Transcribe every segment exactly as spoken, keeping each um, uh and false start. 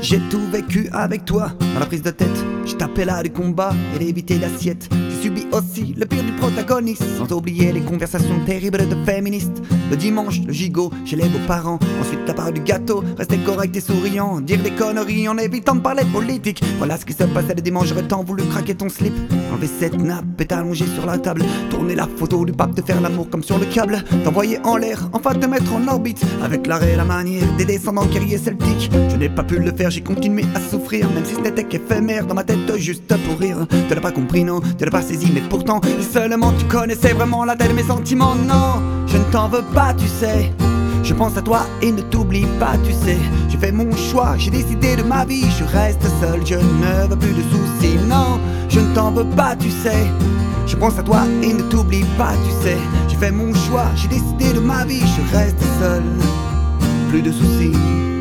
J'ai tout vécu avec toi, dans la prise de tête. J'ai tapé là du combat et d'éviter l'assiette. J'ai subi aussi le pire du protagoniste, sans oublier les conversations terribles de féministes. Le dimanche, le gigot chez les beaux-parents. Ensuite la part du gâteau, rester correct et souriant. Dire des conneries en évitant de parler politique. Voilà ce qui se passait le dimanche, j'aurais tant voulu craquer ton slip. Enlever cette nappe et t'allonger sur la table. Tourner la photo du pape, te faire l'amour comme sur le câble. T'envoyer en l'air, enfin te mettre en orbite. Avec l'arrêt et la manière des descendants guerriers celtiques. Je n'ai pas pu le faire, j'ai continué à souffrir. Même si ce n'était qu'éphémère dans ma tête juste pour rire. Tu l'as pas compris, non, tu l'as pas saisi. Mais pourtant, seulement tu connaissais vraiment la tête de mes sentiments. Non, je ne t'en veux pas, tu sais. Je pense à toi et ne t'oublie pas, tu sais. J'ai fait mon choix, j'ai décidé de ma vie. Je reste seul, je ne veux plus de soucis. Non, je ne t'en veux pas, tu sais. Je pense à toi et ne t'oublie pas, tu sais. J'ai fait mon choix, j'ai décidé de ma vie. Je reste seul, plus de soucis.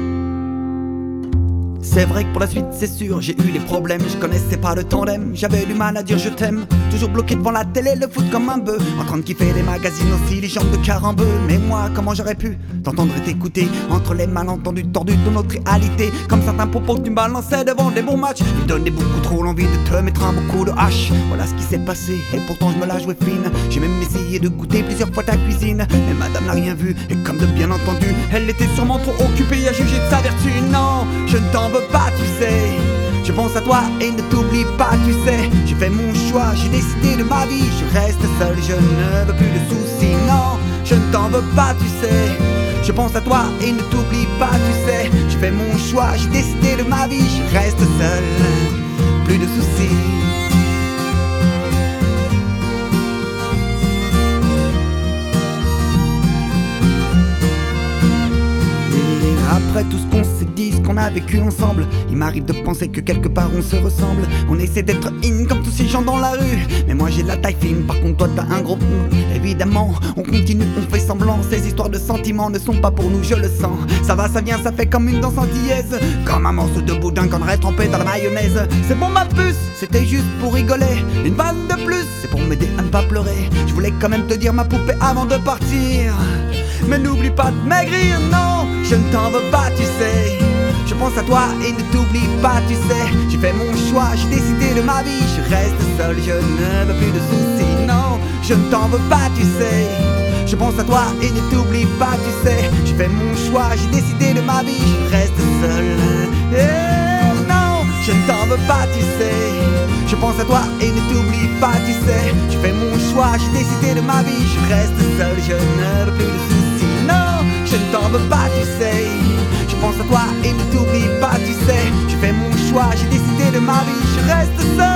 C'est vrai que pour la suite c'est sûr, j'ai eu les problèmes. Je connaissais pas le tandem, j'avais du mal à dire je t'aime. Toujours bloqué devant la télé, le foot comme un bœuf. En train de kiffer les magazines aussi, les jambes de carambeu. Mais moi, comment j'aurais pu t'entendre et t'écouter entre les malentendus tordus de notre réalité. Comme certains propos que tu me balançais devant des bons matchs. Ils donnaient beaucoup trop l'envie de te mettre un bon coup de hache. Voilà ce qui s'est passé, et pourtant je me la jouais fine. J'ai même essayé de goûter plusieurs fois ta cuisine. Mais madame n'a rien vu, et comme de bien entendu, elle était sûrement trop occupée à juger de sa vertu. Non, je ne t'en veux pas, tu sais. Je pense à toi et ne t'oublie pas, tu sais. J'ai fait mon choix, j'ai décidé de ma vie. Je reste seul, je ne veux plus de soucis. Non, je ne t'en veux pas, tu sais. Je pense à toi et ne t'oublie pas, tu sais. J'ai fait mon choix, j'ai décidé de ma vie. Je reste seul, plus de soucis. Après tout ce qu'on s'est dit, ce qu'on a vécu ensemble, il m'arrive de penser que quelque part on se ressemble. On essaie d'être in comme tous ces gens dans la rue, mais moi j'ai la taille fine, par contre toi t'as un gros pou. Évidemment, on continue, on fait semblant. Ces histoires de sentiments ne sont pas pour nous, je le sens. Ça va, ça vient, ça fait comme une danse antillaise. Comme un morceau de boudin qu'on aurait trempé dans la mayonnaise. C'est bon ma puce, c'était juste pour rigoler. Une vanne de plus, c'est pour m'aider à ne pas pleurer. Je voulais quand même te dire ma poupée avant de partir. Mais n'oublie pas de maigrir, non, je ne t'en veux pas, tu sais. Je pense à toi et ne t'oublie pas, tu sais. J'ai fait mon choix, j'ai décidé de ma vie. Je reste seul, je ne veux plus de soucis. Non, je ne t'en veux pas, tu sais. Je pense à toi et ne t'oublie pas, tu sais. J'ai fait mon choix, j'ai décidé de ma vie. Je reste seul. Eh non, je ne t'en veux pas, tu sais. Je pense à toi et ne t'oublie pas, tu sais. J'ai fait mon choix, j'ai décidé de ma vie. Je reste seul, je ne veux plus de soucis. Non, je ne t'en veux pas, tu sais. Je pense à toi et ne t'oublie pas, tu sais. J'ai fait mon choix, j'ai décidé de ma vie. Je reste seul.